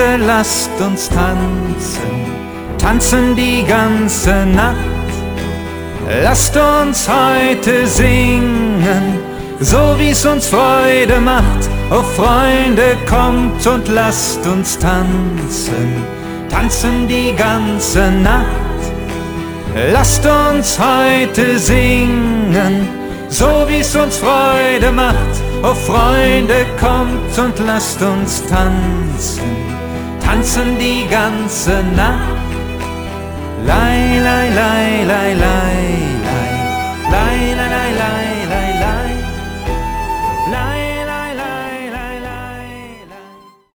Freunde, lasst uns tanzen, tanzen die ganze Nacht. Lasst uns heute singen, so wie's uns Freude macht. Oh Freunde, kommt und lasst uns tanzen, tanzen die ganze Nacht. Lasst uns heute singen, so wie's uns Freude macht. Oh Freunde, kommt und lasst uns tanzen, tanzen die ganze Nacht. Lei, lei, lei, lei, lei.